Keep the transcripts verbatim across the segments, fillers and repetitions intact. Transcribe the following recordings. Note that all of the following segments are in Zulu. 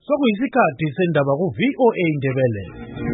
Sokuyisikhathi sendaba ku V O A Ndebele.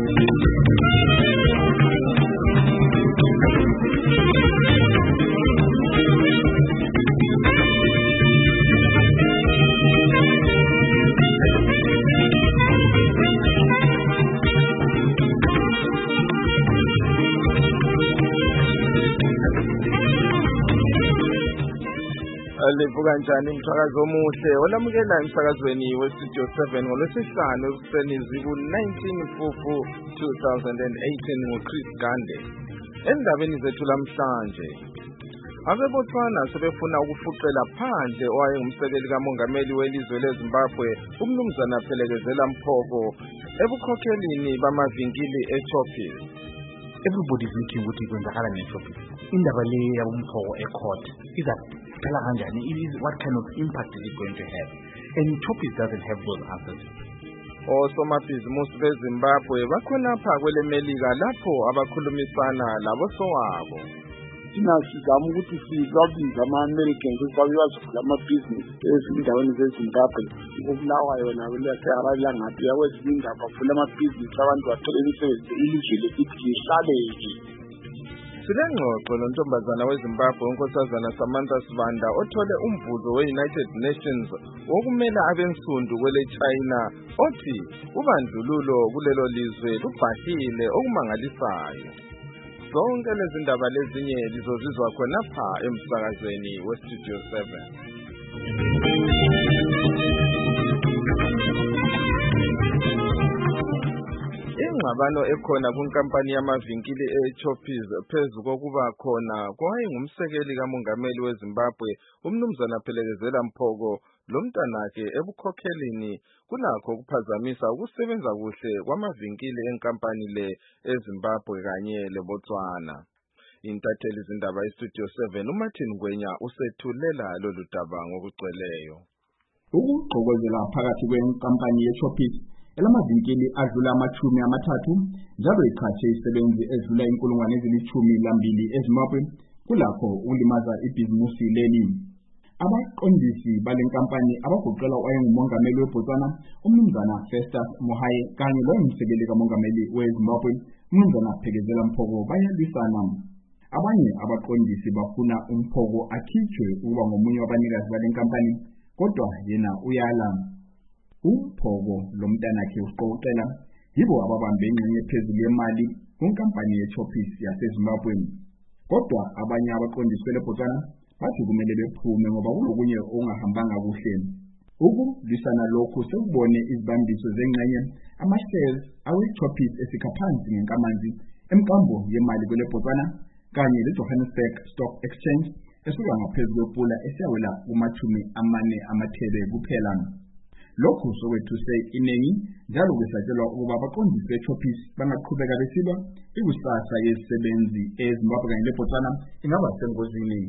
Livuka njani umthakazo omuhle olamukela emsakazweni weStudio seven ngolwesihlanu ekuseni ziku nineteen Mfumfu two thousand eighteen ngoChris Gande. Endabeni zethu lamhlanje, abeBotswana sebefuna ukufuqela phandle owayengumsekeli kamongameli welizwe leZimbabwe uMnumzana Phelekezela Mphoko ebukhokhelini bamavinkili eChoppers. Everybody is looking ukuthi kwenzakala ngeChoppers. Indaba le yabuMphoko ecourt iza phela kanjani? What kind of impact is it going to have? And Choppers doesn't have those answers. Osomabhizimusi beZimbabwe bakhonapha kwele Melika lapho abakhulumisana labo sowabo. Thina sizama ukuthi sizabiza ama-Americans ukuthi babe bazovula amabhizinisi ezindaweni zeZimbabwe. Ukubulawa yona kwelaseHarare langathi yakwezinye indawo bavula amabhizinisi abantu bathole imisebenzi ilizwe lesithi lihlaleke. Silengxoxo lontombazana weZimbabwe unkosazana Samantha Sibanda othole umvuzo we-United Nations wokumela abensundu kwele China othi ubandlululo kulelo lizwe lubhahile okumangalisayo. Zonke lezi ndaba lezinye lizozizwa khonapha emsakazweni weStudio seven. Ingxabano ekhona kunkampani yamavinkili eChoppers phezu kokuba khona kwayengumsekeli kamongameli weZimbabwe uMnumzana Phelekezela Mphoko lomntanakhe ebukhokhelini kunakho ukuphazamisa ukusebenza kuhle kwamavinkili enkampani le eZimbabwe kanye leBotswana. Intatheli zindaba eStudio seven uMartin Ngwenya usethulela lolu daba ngokugcweleyo. Ukugqokozela phakathi kwenkampani yeChoppers elamavinkili adlula amachumi amathathu njalo iqhatshe isebenzi ezidlula inkulungwane ezilithumi lambili eZimbabwe kulakho ukulimaza ibhizimusi leli. Abaqondisi balenkampani abagoqela owayengumongameli weBotswana uMnumzana Festus Mogae kanye loyengumsekeli kamongameli weZimbabwe uMnumzana Phelekezela Mphoko bayalwisana. Abanye abaqondisi bafuna uMphoko akhitshwe ukuba ngomunye wabanikazi balenkampani kodwa yena uyala. uMphoko lomntanakhe uSiqokoqela yibo ababambe ingxenye phezulu yemali kunkampani yeChoppers yaseZimbabwe. Kodwa abanye abaqondisi beBotswana bathi kumele bephume ngoba kulokunye okungahambanga kuhle. Ukulwisana lokhu sekubone izibambiso zengxenye ama-shares aweChoppers esikaphansi ngenkamanzi emkambo yemali kweleBotswana kanye leJohannesburg Stock Exchange esuka ngaphezu kwepula esiyawela kumachumi amane amathebe kuphela. Lokhu sokwethuse iningi njalo kusatshelwa ukuba abaqondisi beChoppers bangaqhubeka besilwa ikusasa yezisebenzi eZimbabwe kanye leBotswana ingaba sengozini.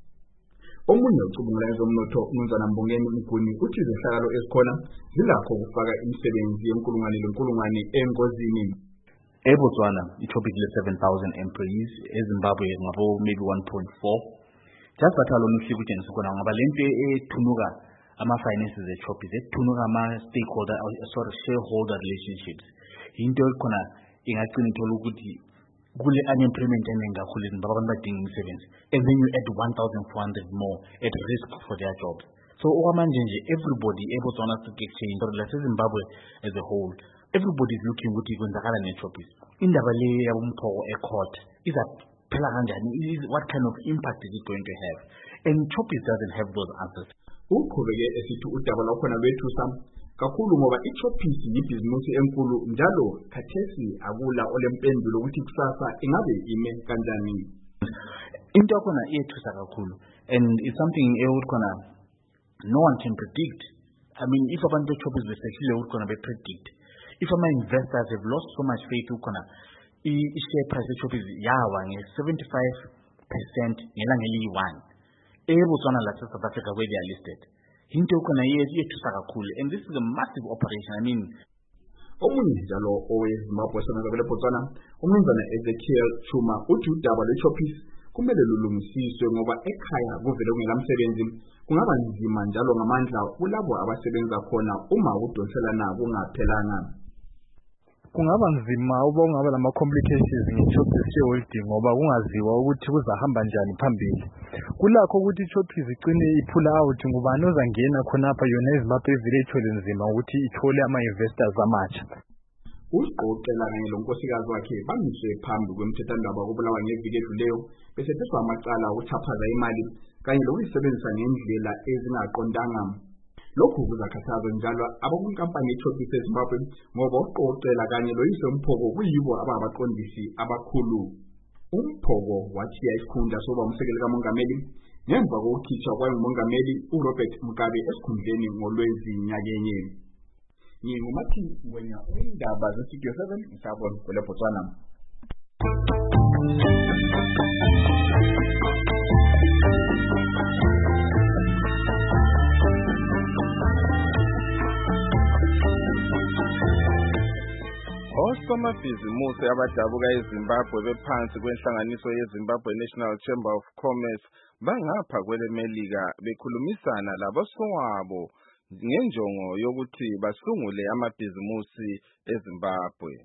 Omunye ucubungula ezomnotho uMnumzana Mbongeni Mguni uthi izehlakalo ezikhona zilakho ukufaka imisebenzi yenkulungwane lenkulungwane engozini. EBotswana iChoppers le seven thousand employees, eZimbabwe ngabo maybe one point four. Just batalo nuhlika utshengisa khona ngoba lento ethunuka ama-finances eChoppers ethunuka ama-stakeholder sorry shareholder relationships into ekhona ingagcina ithola ukuthi kule unemployment eningi kakhulu eZimbabwe abantu badinga imisebenzi and then you add one thousand four hundred more at risk for their jobs. So okwamanje nje everybody eBotswana Stock Exchange or laseZimbabwe as a whole everybody is looking ukuthi kwenzakala neChoppers. Indaba le yabuMphoko ecourt iza phela kanjani? What kind of impact is it going to have? And Choppers doesn't have those answers. Uqhubeke esithi udaba lakhona lwethusa kakhulu ngoba iChoppers yibhizimusi enkulu njalo khathesi akula olempendulo ukuthi kusasa ingabe ime kanjani. Into yakhona iyethusa kakhulu and it's something ekhona no one can predict. I mean, if abantu beChoppers besehlile ukukhona bepredict, if ama-investors have lost so much faith ukukhona i-share price eChoppers yawa nge-seventy-five percent ngelanga eliyi-one eBotswana lase South Africa where they are listed. Into khona yethusa kakhulu and this is a massive operation. I mean, omunye njalo oweZimbabwe osebenza kweleBotswana uMnumzana Ezekiel Chuma uthi udaba lweChoppers kumele lulungisiswe ngoba ekhaya kuvele kungelamsebenzi kungaba nzima njalo ngamandla kulabo abasebenza khona uma udonselana kungaphelanga. Kungaba nzima uba ungaba lama complications nge-Choppers shareholding ngoba kungaziwa ukuthi kuzahamba njani phambili. Kulakho ukuthi iChoppers igcine iphula out ngubani ozangena khonapha yona iZimbabwe ivele ithole nzima ukuthi ithole ama-investors amatsha. uSiqoqela kanye lonkosikazi wakhe bamiswe phambi kwemthethwandaba kubulawa ngeviki edluleyo besetheswa amacala okuthaphaza imali kanye lokuyisebenzisa ngendlela ezingaqondanga. Lokhu kuzakhathaza njalo abakwenkampani yeChoppers eZimbabwe ngoba uSiqoqela kanye loyise uMphoko kuyibo ababaqondisi abakhulu. uMphoko wathiya isikhundla soba umsekeli kamongameli ngemva kokukhitshwa kwayengumongameli uRobert Mugabe esikhundleni ngoLwezi nyakenye. Ngingumathi wena indaba zeStudio seven ngisabona kule Botswana. Osomabhizimusi abadabuka eZimbabwe bephansi kwenhlanganiso yeZimbabwe National Chamber of Commerce bangapha kwele Melika bekhulumisana labosowabo ngenjongo yokuthi basungule amabhizimusi eZimbabwe.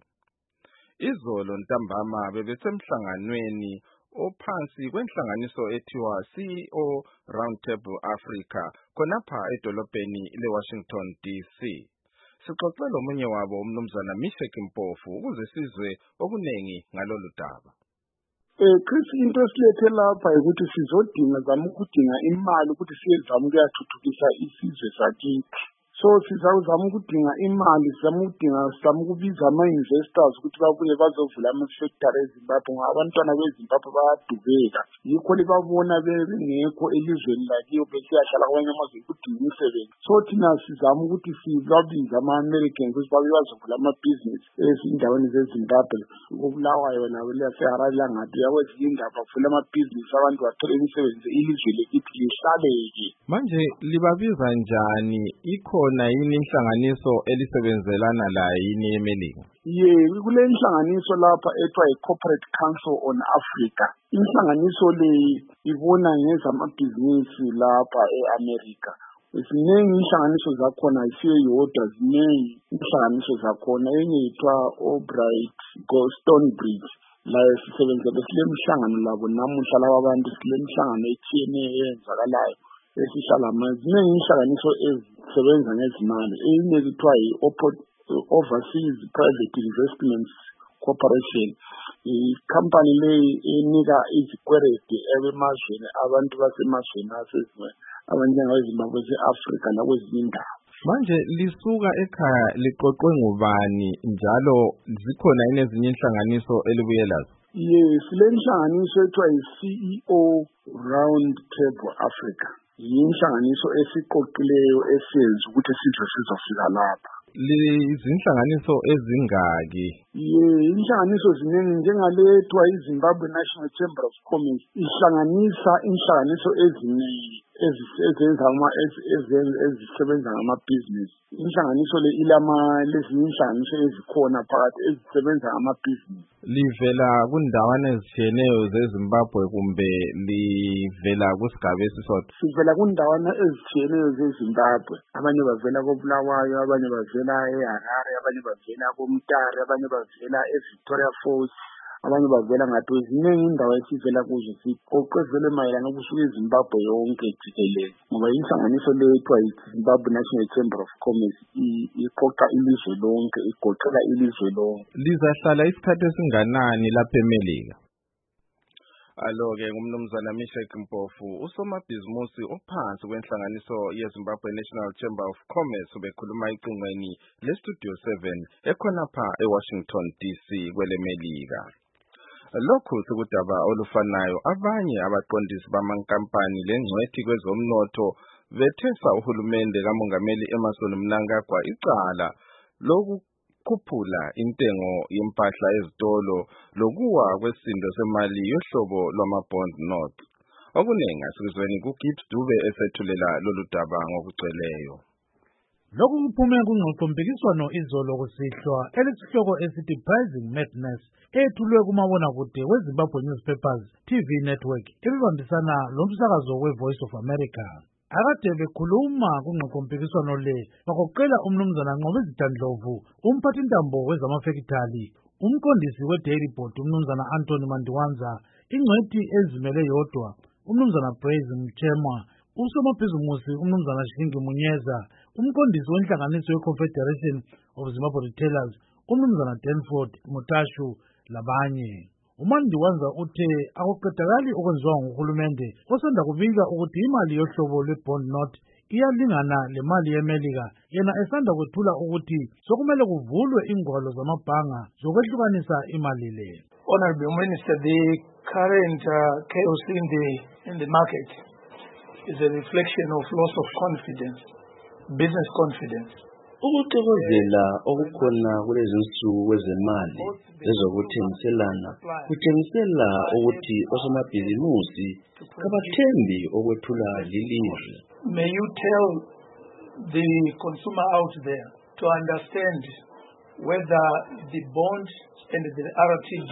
Izolo ntambama bebesemhlanganweni ophansi kwenhlanganiso ethiwa C E O Roundtable Africa khonapha edolobheni leWashington D C. Sixoxela omunye wabo umnumzana Mishek Mpofu ukuze sizwe okunengi ngalolu daba. Eh Chris, into esilethe lapha ukuthi sizodinga zama ukudinga imali ukuthi siyezama ukuyathuthukisa isizwe sakithi. So sizawuzama ukudinga imali, sizama ukudinga sizama ukubiza ama-investors ukuthi babuye bazovula ama-factory eZimbabwe ngoba abantwana beZimbabwe bayadubeka. Yikho libabona bengekho elizweni lakiyo besiyahlala kwamanye amazwe ukudinga imisebenzi. So thina sizama ukuthi sibabize ama-Americans ukuthi babuye bazovula amabhizinisi ezindaweni zeZimbabwe. Kubulawayo nabo leyaseHarare langathi yakwezinye indaba bavula amabhizinisi abantu bathole imisebenzi ilizwe lekithi lihlaleke. Manje libabiza njani? Ikho na yini inhlanganiso elisebenzelana la yini eMelika? Ye, kule inhlanganiso lapha ethiwa i-Corporate Council on Africa. Inhlanganiso le ibona ngezamabhizinisi lapha eAmerica. Ziningi inhlanganiso zakhona isiyo yodwa, ziningi inhlanganiso zakhona enye ithiwa Albright Stonebridge. La sisebenzele sile mhlangano labo namuhla laba abantu sile mhlangano ethiyene eyenzakalayo. Esihlala ziningi inhlanganiso ezisebenza ngezimali. Enye kuthiwa yi-Overseas Private Investments Corporation. I-company leyi enika izikwerede emazweni abantu basemazweni asezweni abanjengabeZimbabwe se-Afrika nakwezinye indawo. Manje lisuka ekhaya liqoqwe ngubani njalo zikhona yini ezinye inhlanganiso elibuye lazo? Yes, le inhlanganiso ethiwa yi-C E O Roundtable Africa. Yinhlanganiso esiqoqileyo esenza ukuthi sizwe sizofika lapha. Izinhlanganiso ezingaki? Ye, inhlanganiso ziningi njengale ethiwa iZimbabwe National Chamber of Commerce ihlanganisa inhlanganiso eziningi ezisebenza ama ezisebenza ngamabhizinisi. Inhlanganiso le ilama lezinye inhlanganiso ezikhona phakathi ezisebenza ngamabhizinisi. Livela kundawana ezitshiyeneyo zeZimbabwe kumbe livela kusigaba esisodwa? Sivela kundawana ezitshiyeneyo zeZimbabwe. Abanye bavela koBulawayo, abanye bavela eHarare, abanye bavela koMtare, abanye bavela eVictoria Falls, abanye bavela ngathi ziningi indawo esivela kuzo. Siqoqezele mayelana ukusuka eZimbabwe yonke jikelele ngoba inhlanganiso le ethiwa iZimbabwe National Chamber of Commerce iqoqa ilizwe lonke, igoqela ilizwe lonke. Lizahlala isikhathi esinganani lapha eMelika? Alo-ke ngumnumzana Mishek Mpofu, usomabhizimusi ophansi kwenhlanganiso yeZimbabwe National Chamber of Commerce bekhuluma icingweni leStudio seven ekhonapha eWashington D C kwele Melika. Lokhu sikudaba olufanayo abanye abaqondisi bamankampani lengcwethi kwezomnotho bethesa uhulumende kamongameli Emmerson Mnangagwa icala lokukhuphula intengo yempahla ezitolo lokuwa kwesindo semali yohlobo lwama-bond notes. Okunengi asikuzweni kuGibbs Dube esethulela lolu daba ngokugcweleyo. Lokhu kuphume kungxoxo-mpikiswano izolo kusihlwa elesihloko esithi Pricing Madness ethulwe kumabonakude weZimbabwe Newspapers T V Network ebibambisana lomsakazo weVoice of America. akade bekhuluma kungqoqompikiswano le bagoqela umnumzana Nqobezitha Ndlovu, umphathintambo wezamafekithali, umqondisi we-Dairy Board umnumzana Anthony Mandiwanza, ingcwethi ezimele yodwa umnumzana Praise Mthemwa, usomabhizimusi umnumzana Shingi Munyeza, umqondisi wenhlanganiso ye-Confederation of Zimbabwe Retailers umnumzana Danford Mutashu labanye. uMandiwanza uthe akuqedakali okwenziwa nguhulumende osanda kubika ukuthi imali yohlobo lwe-bond note iyalingana lemali yeMelika, yena esanda kwethula ukuthi sokumele kuvulwe ingwalo zamabhanga zokwehlukanisa imali le. Honorable Minister, the current uh, chaos in the in the market is a reflection of loss of confidence, business confidence. Ukuxokozela okukhona kulezi nsuku kwezemali ezokuthengiselana kuthengisela ukuthi osomabhizimusi kabathembi okwethula lilizwe. May you tell the consumer out there to understand whether the bond and the R T G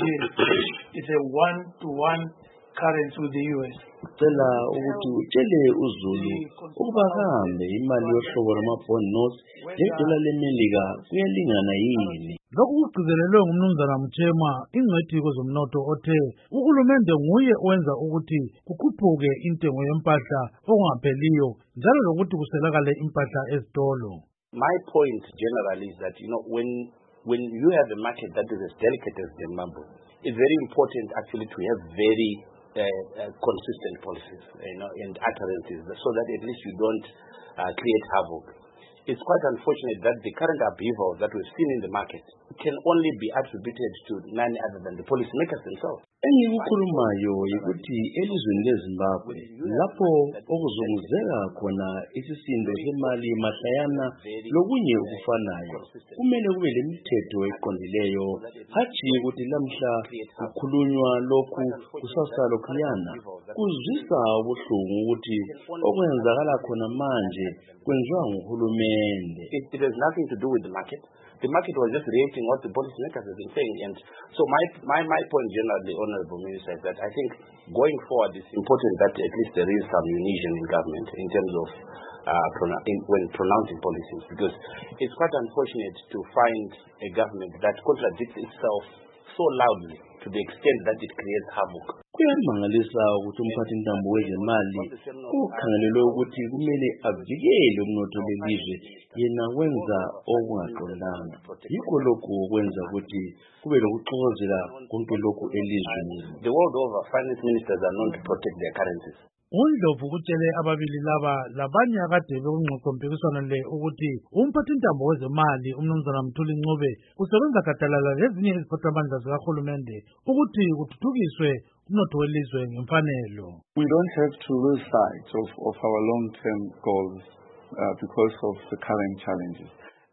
is a one-to-one currency with the U S. Cela ukuthi utshele uZulu ukuba kambe imali yohlobo lwama-bond notes ledola leMelika kuyalingana yini. Lokhu kugcizelelwe ngumnumzana Mthemwa, ingcwethi kwezomnotho othe uhulumende nguye owenza ukuthi kukhuphuke intengo yempahla okungapheliyo njalo lokuthi kuselakale impahla ezitolo. My point generally is that, you know, when when you have a market that is as delicate as Zimbabwe, it's very important actually to have very Uh, uh, consistent policies, you know, and utterances, so that at least you don't uh, create havoc. It's quite unfortunate that the current upheaval that we've seen in the market can only be attributed to none other than the policymakers themselves. Engikukhulumayo yikuthi elizweni leZimbabwe lapho okuzunguzeka khona isisindo semali mahlayana lokunye ukufanayo kumele kube lemithetho eqondileyo, hatshi ukuthi lamhla kukhulunywa lokhu kusasa lokhuyana. Kuzwisa ubuhlungu ukuthi okwenzakala khona manje kwenziwa nguhulumende. It, it has nothing to do with the market. The market was just reacting what the policymakers have been saying, and so my my my point generally, Honourable Minister, is that I think going forward it's important that at least there is some union in government in terms of uh, pronu- in, when pronouncing policies, because it's quite unfortunate to find a government that contradicts itself so loudly to the extent that it creates havoc. Kuyamangalisa ukuthi umphathintambo wezemali ukhangelelwe ukuthi kumele avikele umnotho lelizwe yena wenza okungaqondanga. Yikho lokhu kwenza ukuthi kube lokuxokozela konke lokhu elizweni. The world over, finance ministers are known to protect their currencies. uNdlovu utshele ababili laba labanye akade bekungqoqompikiswano le ukuthi umphathintambo wezemali umnumzana Mthuli Ncube usebenza gadalala lezinye iziphathamandla zikahulumende ukuthi kuthuthukiswe umnotho welizwe ngemfanelo. We don't have to lose sight of, of our long-term goals uh, because of the current challenges.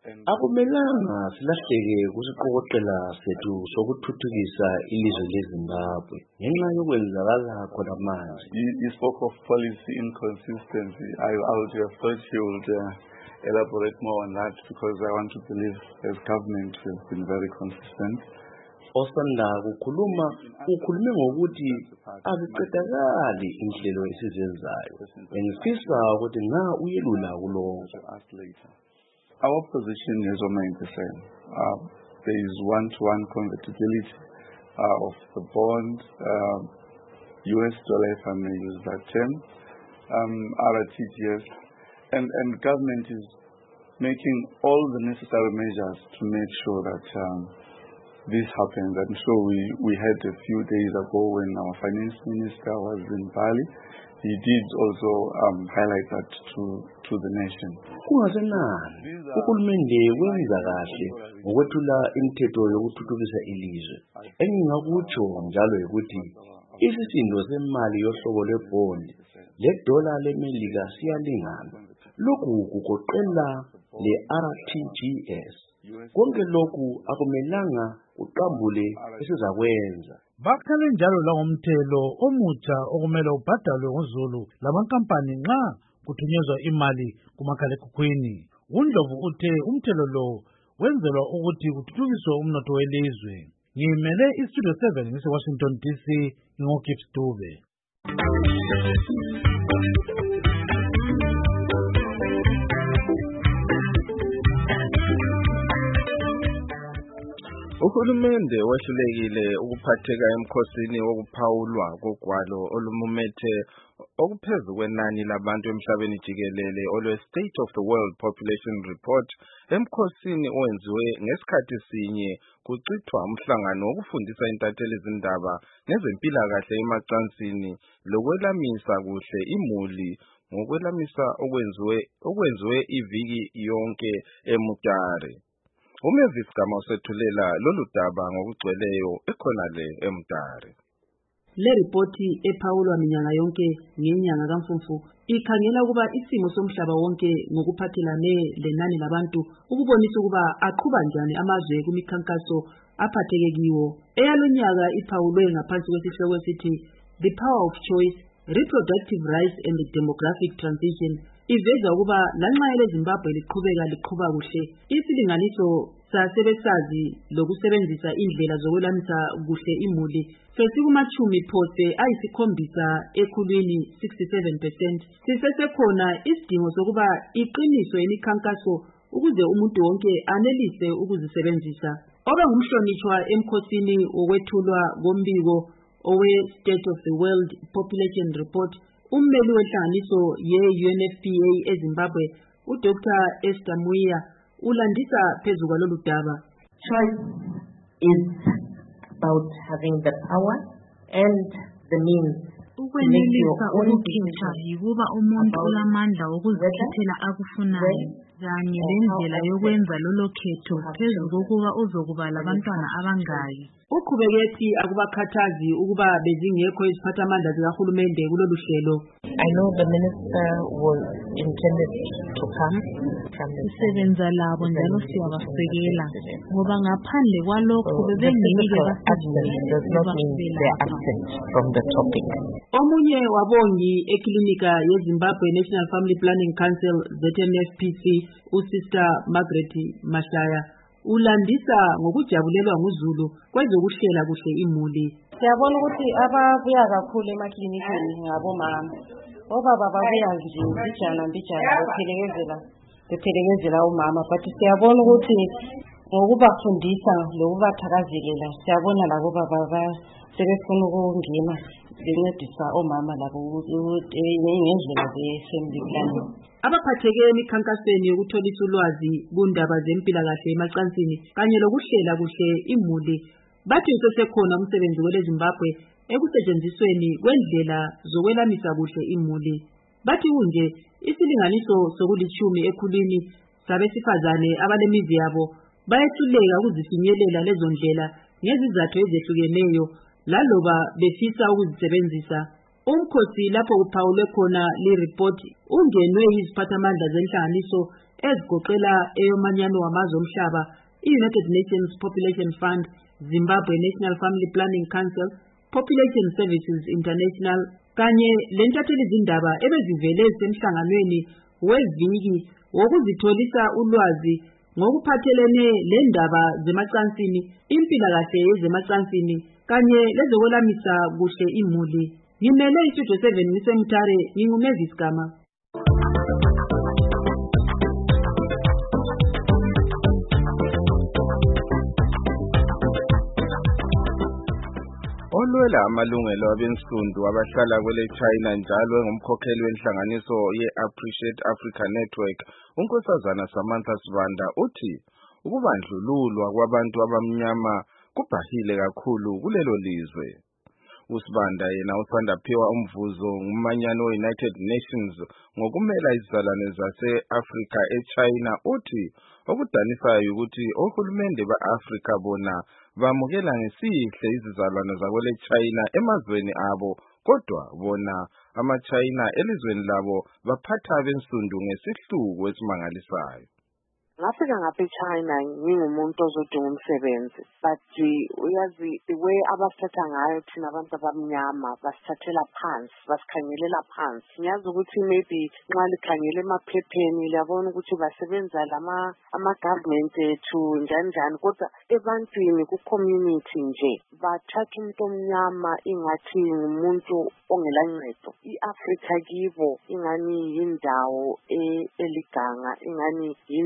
Akumelanga silahleke kusiqokoqela sethu sokuthuthukisa ilizwe leZimbabwe ngenxa yokwenzakala khona manje. You spoke of policy inconsistency. I, I would have thought you would uh, elaborate more on that, because I want to believe as government we have been very consistent. Osanda kukhuluma ukhulume ngokuthi akuqedakali inhlelo esizenzayo. Ngifisa ukuthi na uyelula kulokho. Our position has remained the same. Uh, there is one-to-one convertibility uh, of the bond, uh, U S dollar, if I may use that term, um, R T G S, and, and government is making all the necessary measures to make sure that um, this happens. I'm sure we, we had a few days ago when our finance minister was in Bali. He did also um, highlight that to to the nation. Kungasenani uhulumende wenza kahle ngokwethula imithetho yokuthuthukisa ilizwe. Engingakutsho njalo ukuthi isisindo semali yohlobo lwebond ledola leMelika siyalingana. Lokhu kugoqela le-R T G S. Konke lokhu akumelanga uqambule esizakwenza. Bakhale njalo langomthelo omutsha okumele ubhadalwe ngoZulu lamankampani nxa kuthunyezwa imali kumakhalekhukhwini. uNdlovu uthe umthelo lo wenzelwa ukuthi kuthuthukiswe umnotho welizwe. Ngimele iStudio seven ngise-Washington D C, ngingogibs Dube. Uhulumende wehlulekile ukuphatheka emkhosini wokuphawulwa kogwalo olumumethe okuphezu kwenani labantu emhlabeni jikelele olwe State of the World Population Report emkhosini owenziwe ngesikhathi sinye kucithwa umhlangano wokufundisa intatheli izindaba ngezempilakahle emacansini lokwelamisa kuhle imuli ngokwelamisa okwenziwe okwenziwe iviki yonke eMutare. Umavis Gama usethulela lolu daba ngokugcweleyo ekhonale eMutare. Le ripoti ephawulwa minyaka yonke ngenyanga kaMfumfu ikhangela ukuba isimo somhlaba wonke ngokuphathelane lenani labantu ukubonisa ukuba aqhuba njani amazwe kumikhankaso aphatheke kiwo. Eyalonyaka iphawulwe ngaphansi kwesihloko esithi The Power of Choice, Reproductive Rights and the Demographic Transition. Iveza ukuba lanxa ele Zimbabwe liqhubeka liqhuba kuhle, isilinganiso sasebesazi lokusebenzisa indlela zokwelamisa kuhle imuli sesikumachumi phose ayisikhombisa ekhulwini sixty-seven percent. Sisesekhona isidingo sokuba iqiniswe imikhankaso ukuze umuntu wonke anelise ukuzisebenzisa. Oba ngumhlonishwa emkhosini wokwethulwa kombiko owe State of the World Population Report, ummeli wenhlanganiso ye-U N F P A eZimbabwe, uDoctor Esther Muia, ulandisa phezu kwalolu daba. Choice is about having the power and the means. Ukwenelisa ukukhetha yikuba umuntu ulamandla wokuzikhethela akufunayo kanye lendlela yokwenza lolo khetho phezu kokuba uzokuba labantwana abangaki. Uqhubeke akubakhathazi ukuba bezingekho iziphathamandla zikahulumende kulolu hlelo. I know the minister was intended to come from the Sisebenza labo njalo siyabasekela ngoba ngaphandle kwalokho bebengeke from the topic. Omunye wabongi eklinika yeZimbabwe National Family Planning Council Z N F P C, uSister Margaret Mashaya, ulandisa ngokujabulelwa nguzulu kwezokuhlela kuhle imuli. Siyabona ukuthi ababuya kakhulu emaklinikini ngabomama. Obaba babuya nje mbijana mbijana bephelekezela bephelekezela umama, but siyabona ukuthi ngokubafundisa lokubathakazelela siyabona labo baba sebefuna ukungena bencedisa omama labo ngendlela ze-family planning. Abaphatheke emikhankasweni yokutholisa ulwazi kundaba zempilakahle emacansini kanye lokuhlela kuhle imuli bathi usesekhona umsebenzi wele Zimbabwe ekusetshenzisweni kwendlela zokwelamisa kuhle imuli. Bathi kunje isilinganiso sokulishumi ekhulwini sabesifazane abalemizi yabo bayehluleka ukuzifinyelela lezo ndlela ngezizathu ezehlukeneyo laloba befisa ukuzisebenzisa. Umkhosi lapho kuphawulwe khona le report ungenwe yiziphathamandla zenhlanganiso ezigoqela eyomanyano wamazwe omhlaba, i-United Nations Population Fund, Zimbabwe National Family Planning Council, Population Services International, kanye lentatheli izindaba ebezivele semhlanganweni weviki wokuzitholisa ulwazi ngokuphathelene lendaba zemacansini, impilakahle yezemacansini kanye lezokwelamisa kuhle imuli. Ngimele istudio seven ngisemutare, nginguMavis Gama. Olwela amalungelo abensundu abahlala kwele China njalo engumkhokheli wenhlanganiso ye-Appreciate Africa Network, unkosazana Samantha Sibanda uthi ukubandlululwa kwabantu abamnyama kubhahile kakhulu kulelo lizwe. Usibanda yena usanda phiwa umvuzo ngumanyano we-United Nations ngokumela izizalwane zase-Afrika e-China uthi okudanisayo ukuthi ohulumende ba-Afrika bona bamukela ngesihle izizalwane zakwele China emazweni abo, kodwa bona ama-China elizweni labo baphatha abensundu ngesihluku esimangalisayo. Ngafika ngapha eChina ngingumuntu ozodinga umsebenzi, but uyazi the way abasithatha ngayo thina abantu abamnyama basithathela phansi, basikhangelela phansi. Ngiyazi ukuthi maybe nxa likhangela emaphepheni liyabona ukuthi basebenza lama ama-government ethu njani njani, kodwa ebantwini ku-community nje bathatha umuntu omnyama ingathi ngumuntu ongelancedo. I-Afrika kibo ingani yindawo eliganga, ingani yindawo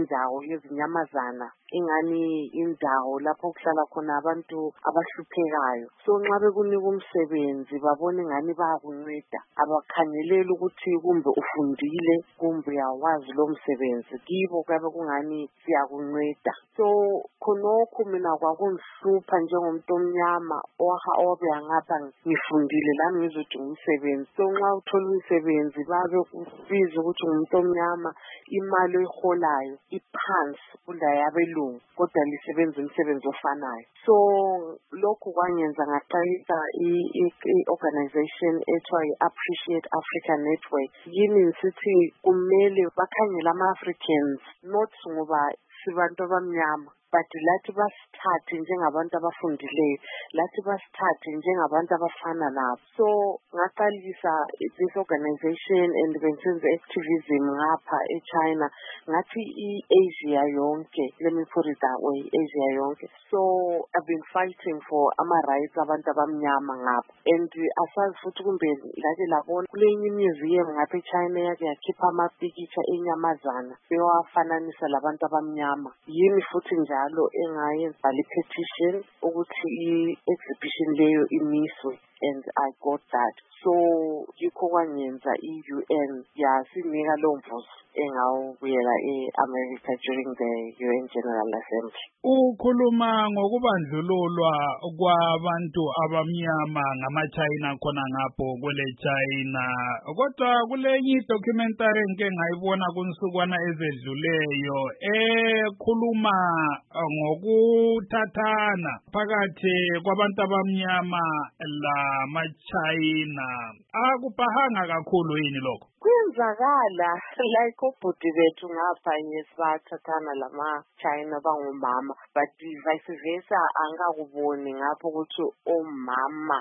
njengezinyamazana ingani indawo lapho kuhlala khona abantu abahluphekayo. So nxa bekunika umsebenzi babone ngani bayakunceda, abakhangeleli ukuthi kumbe ufundile kumbe uyawazi lo msebenzi, kibo kuyabe kungani siyakunceda. So khonokho mina kwakungihlupha njengomuntu omnyama owabe ngapha ngifundile lami ngizodinga umsebenzi. So nxa uthola umsebenzi babe kubiza ukuthi umuntu omnyama imali oyiholayo iphansi kulayabelungu kodwa lisebenza umsebenzi ofanayo. So lokhu kwangenza ngaqalisa i-organization ethiwa i-Appreciate Africa Network. Yini ngisithi kumele bakhangela ama-Africans not ngoba sibantu abamnyama but lathi basithathe njengabantu abafundileyo, lathi basithathe njengabantu abafana nabo. So ngaqalisa this organization and bensenze activism ngapha eChina, ngathi i-Asia yonke, let me put it that way, Asia yonke. So I've been fighting for ama-rights abantu abamnyama ngapha, and asazi futhi kumbe lake labona kulenye museum ngapha eChina yake yakhipha amapikitsha enyamazana bewafananisa labantu abamnyama. Yimi futhi njalo engayenza le petition ukuthi i-exhibition leyo imiswe, and I got that. So yikho kwangenza i-U N yasinika lo mvuzo engawubuyela e-America during the U N General Assembly. Ukhuluma ngokubandlululwa kwabantu abamnyama ngama-China khona ngapho kwele China, kodwa kulenye documentary nke ngayibona kunsukwana ezedluleyo ekhuluma ngokuthathana phakathi kwabantu abamnyama lama-China. Akupahanga kakhulu yini lokho? Kwenzakala like obhuti bethu ngapha yesathathana lama-China bangumama, but vice versa angakuboni ngapho ukuthi omama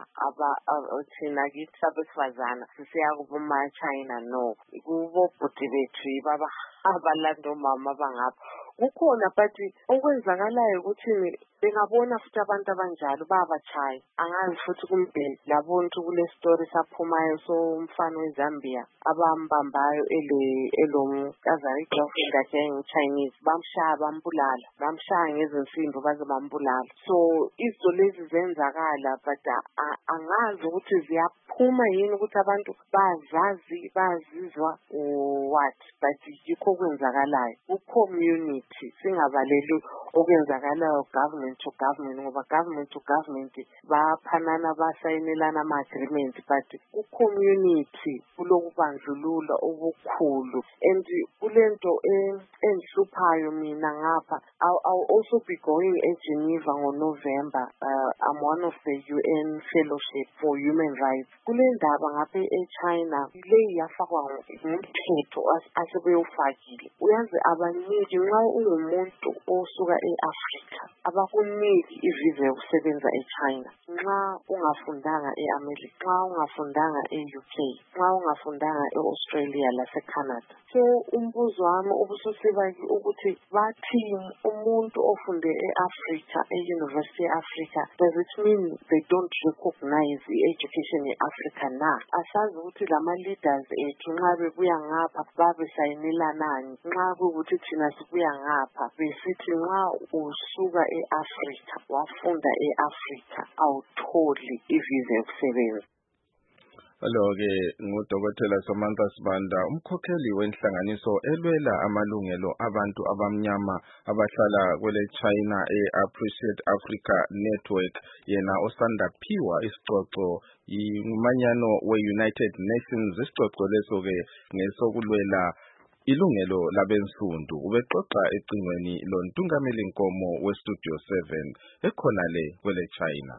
thina kithi abesifazana sisiyakuboma China. No, kubo bhuti bethu baba abalanda omama bangapha kukhona, but okwenzakalayo ukuthi bengabona futhi abantu abanjalo babachaya. Angazi futhi kumbe labonto kule story saphumayo so umfana weZambia abambambayo ele elomkazana girlfriend yakhe ngeChinese bamshaya bambulala, bamshaya ngezinsimbi baze bambulala. So izo lezi zenzakala, but angazi ukuthi ziyaphuma yini ukuthi abantu bazazi bazizwa what, but yikho kwenzakalayo ku-community, singabaleli okwenzakalayo government to government ngoba government to government baphanana basayinelana ama-agreement, but ku-community kulokubandlulula obukhulu. And kulento enhluphayo mina ngapha, I'll, I'll also be going eGeneva ngoNovember. uh, I'm one of the U N Fellowship for Human Rights. Kule ndaba ngapha eChina le yafakwa ngumthetho asebewufakile. Uyazi abaniki nxa ungumuntu osuka e-Africa abakuniki ivisa yokusebenza eChina nxa ungafundanga e-America, nxa ungafundanga e-U K, nxa ungafundanga e-Australia lase-Canada. So umbuzo wami ubususiba ukuthi bathi umuntu ofunde e-Africa, e-University e-Africa, does it mean they don't recognize i-education e-Africa na? Asazi ukuthi lama-leaders ethu nxa bebuya ngapha babesayinilanani, nxa kukuthi thina sibuya ngapha besithi nxa usuka e-Africa wafunda e-Africa awutholi ivisa yokusebenza. Alo-ke ngudokotela Samantha Sibanda, umkhokheli wenhlanganiso elwela amalungelo abantu abamnyama abahlala kwele China e-Appreciate Africa Network, yena osanda phiwa isicoco yimanyano we-United Nations. Isicoco leso-ke ngesokulwela ilungelo labensundu. Ubexoxa ecingweni lontungameli nkomo we-Studio seven ekhona le kwele China.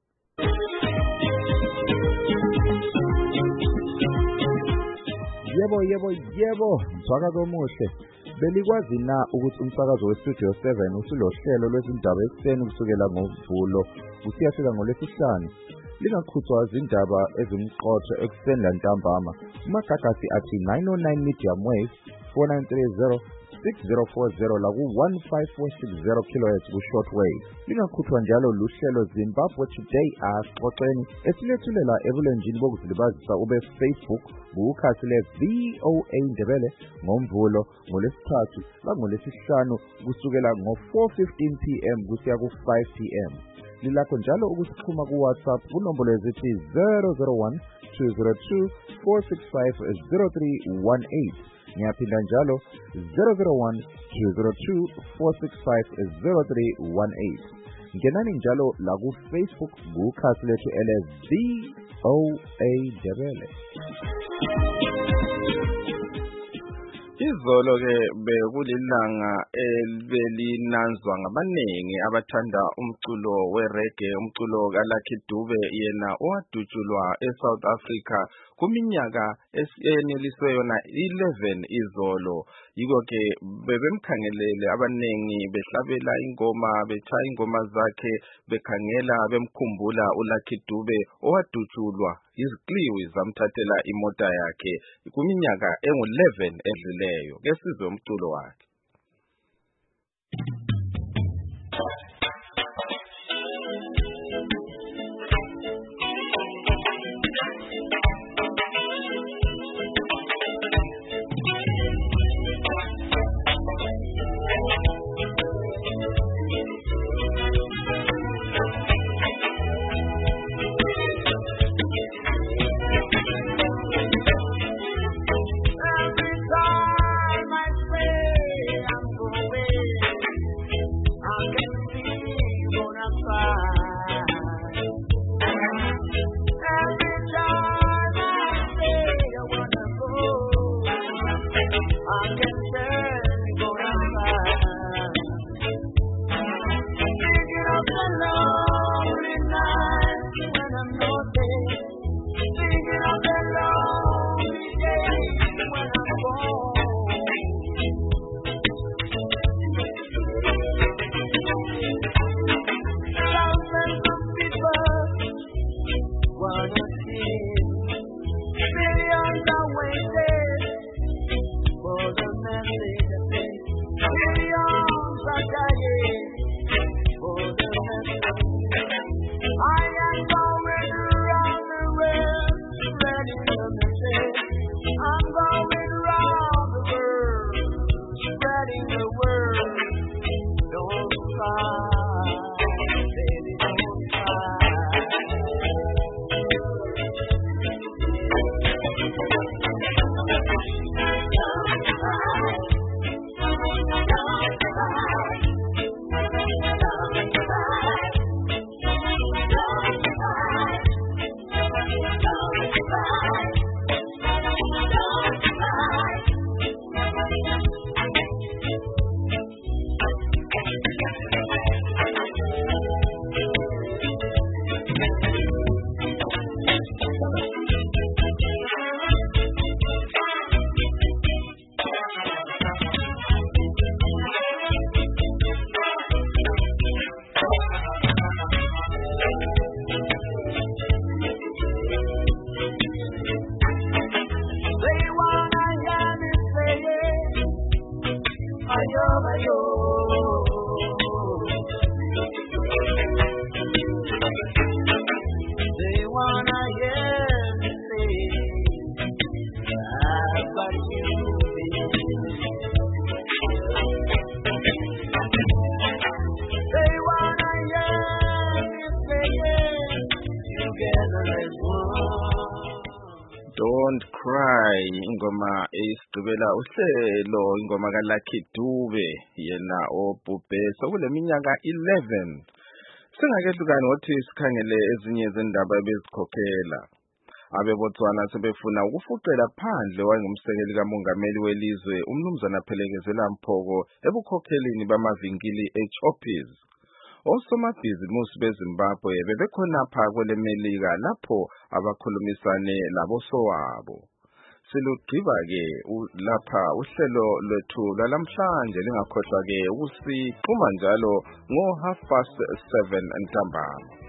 Yebo yebo yebo msakazo omuhle. Belikwazi na ukuthi umsakazo we-Studio seven usulohlelo lwezindaba ekuseni kusukela ngoMvulo kusiyafika ngoLwesihlanu. Lingakhuthwa izindaba ezimqotho ekuseni lantambama. Umagagasi athi nine oh nine medium wave four nine three zero six zero four zero laku one five four six zero kilohertz ku shortwave. Lingakhuthwa njalo luhlelo Zimbabwe Today Axoxeni esilethulela ebulenjini bokuzilibazisa ube Facebook bukhasi le V O A Ndebele ngoMvulo ngoLesithathu langolesihlanu kusukela ngo four fifteen p m kusiya ku five p m. Lilakho njalo ukusixhuma ku WhatsApp kunombolo ezithi zero zero one two zero two four six five zero three one eight. Ngiyaphinda njalo zero zero one two zero two four six five zero three one eight. Ngenani njalo la ku Facebook kukhasi lethu ele V O A Ndebele. Izolo ke bekulilanga elibelinanzwa ngabanengi abathanda umculo wereggae, umculo kaLucky Dube yena owadutshulwa eSouth Africa kuminyaka eneliswe yona eleven izolo. Yiko ke bebemkhangelele abanengi behlabela ingoma, betshaya ingoma zakhe, bekhangela bemkhumbula uLucky Dube owadutshulwa izikliwi zamthathela imota yakhe kuminyaka engu eleven edlileyo. Ke sizwe umculo wakhe. Don't Cry ingoma esigqibela uhlelo ingoma kaLucky Dube yena obhubhe sokuleminyaka eleven. Singakehlukani ngothi sikhangele ezinye izindaba ebezikhokhela. Abebotswana sebefuna ukufuqela phandle wayengumsekeli kamongameli welizwe umnumzana Phelekezela Mphoko ebukhokhelini bamavinkili eChoppies. Osomabhizimusi beZimbabwe bebekhonapha kwele Melika lapho abakhulumisane labosowabo. Silugqiba ke lapha uhlelo lwethu lalamhlanje lingakhohlwa ke ukusixhuma njalo ngo half past seven ntambama.